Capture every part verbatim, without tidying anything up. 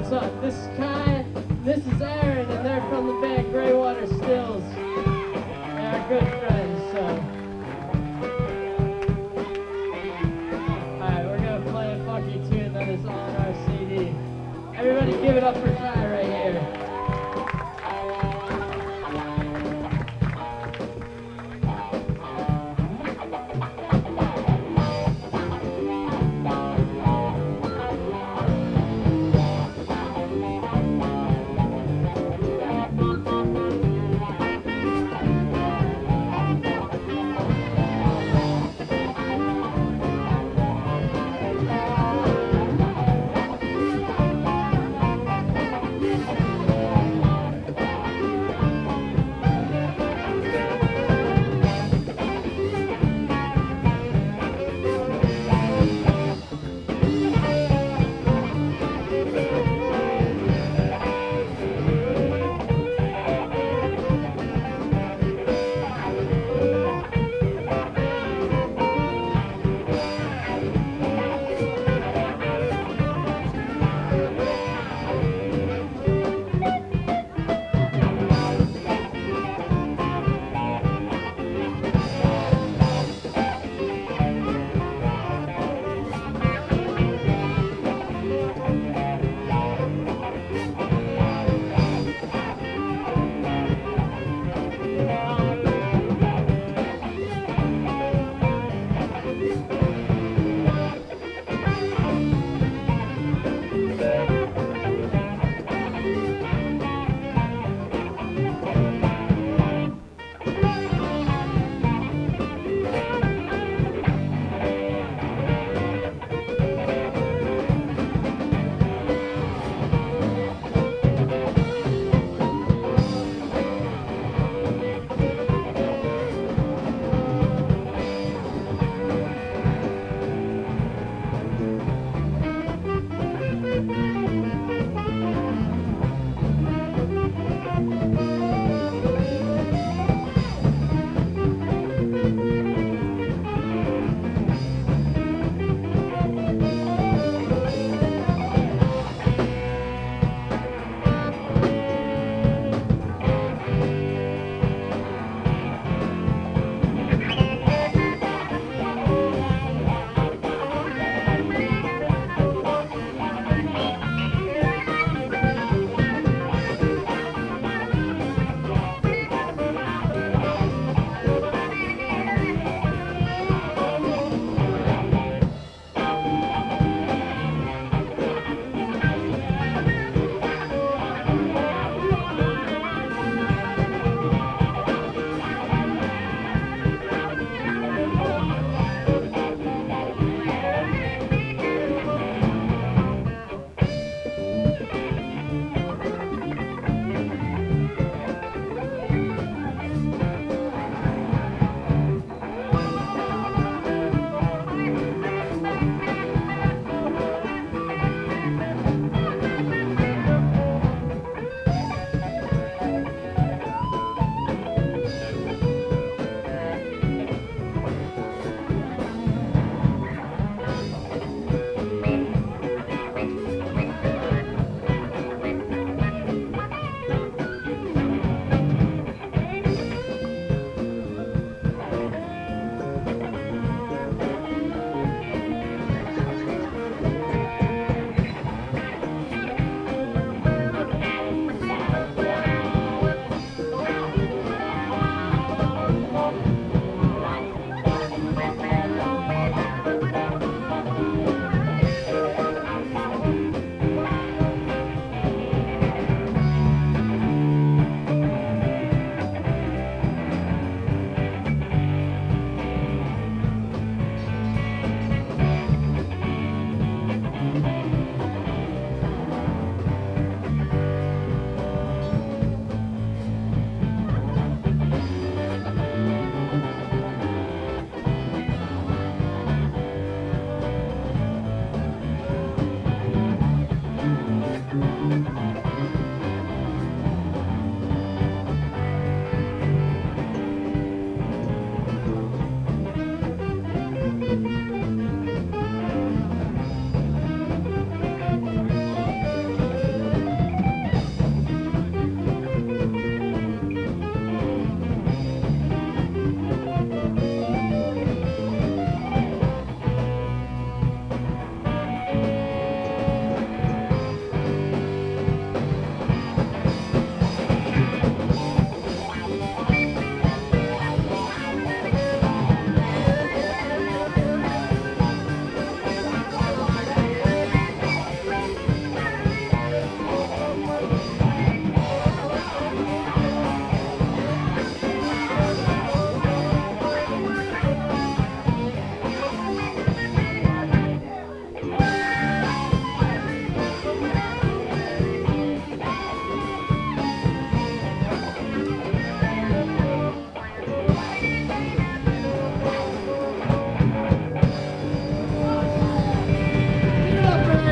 What's up? This is Kai, this is Aaron, and they're from the band Greywater Stills. They are good friends, so. Alright, we're gonna play a funky tune that is on our C D. Everybody give it up for Kai right here.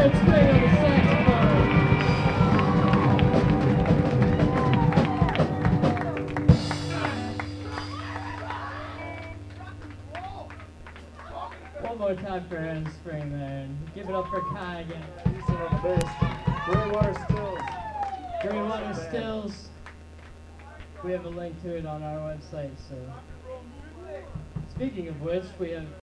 Aaron Spring on the saxophone. One more time for Aaron Spring there, and give it up for Kai again. He's on the bass. Greywater Stills. Greywater Stills. We have a link to it on our website, so. Speaking of which, we have